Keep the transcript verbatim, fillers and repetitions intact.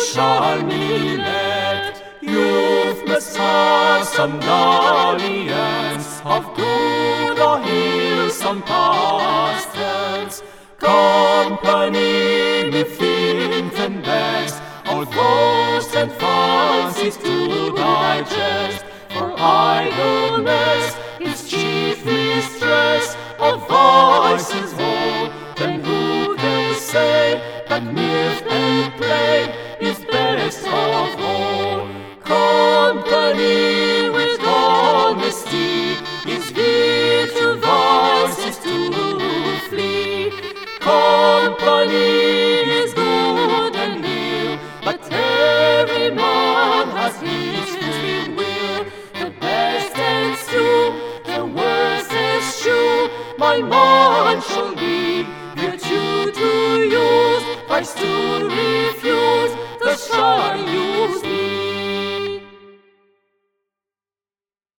shall elect. Youth must have some dalliance of good or ill, some pastimes. Company methinks and best, all thoughts and fancies to digest. For idleness is chief mistress of vices all. Then who can say that mirth and play is best of all? Company with honesty is virtue, vices to flee. Company is good and ill, but every man has his